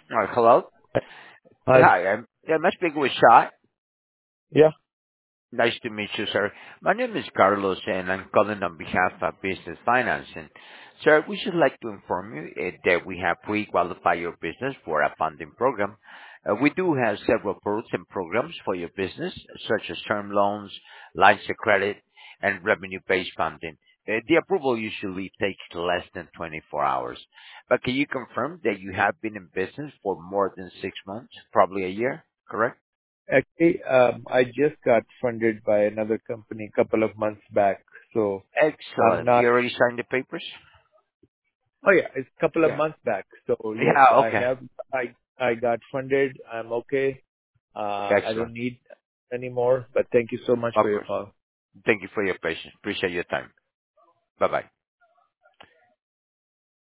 Hello. Hi. Hi, I'm speaking with Shai. Yeah. Nice to meet you, sir. My name is Carlos, and I'm calling on behalf of Business Financing. Sir, we should like to inform you that we have pre-qualified your business for a funding program. We do have several products and programs for your business, such as term loans, lines of credit, and revenue-based funding. The approval usually takes less than 24 hours. But can you confirm that you have been in business for more than 6 months, probably a year, correct? Actually, I just got funded by another company a couple of months back, so I'm Excellent. You not. already signed the papers? Oh, yeah, it's a couple of Yeah. months back. So yes, Yeah, I okay. have. I got funded. I'm okay. I Excellent. don't need anymore, but thank you so much Of for your course. call. Thank you for your patience. Appreciate your time. Bye-bye.